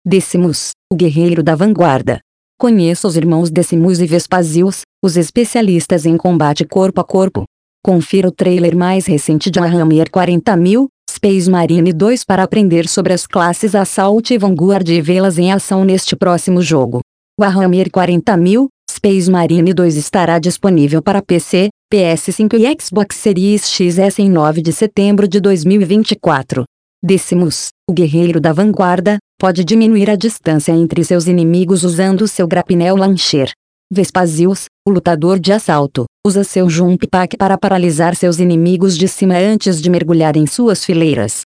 Decimus, o guerreiro da vanguarda. Conheça os irmãos Decimus e Vespasius, os especialistas em combate corpo a corpo. Confira o trailer mais recente de Warhammer 40.000, Space Marine 2 para aprender sobre as classes Assault e Vanguard e vê-las em ação neste próximo jogo. Warhammer 40.000, Space Marine 2 estará disponível para PC, PS5 e Xbox Series XS em 9 de setembro de 2024. Decimus, o guerreiro da vanguarda, pode diminuir a distância entre seus inimigos usando seu grapnel launcher. Vespasius, o lutador de assalto, usa seu jump pack para paralisar seus inimigos de cima antes de mergulhar em suas fileiras.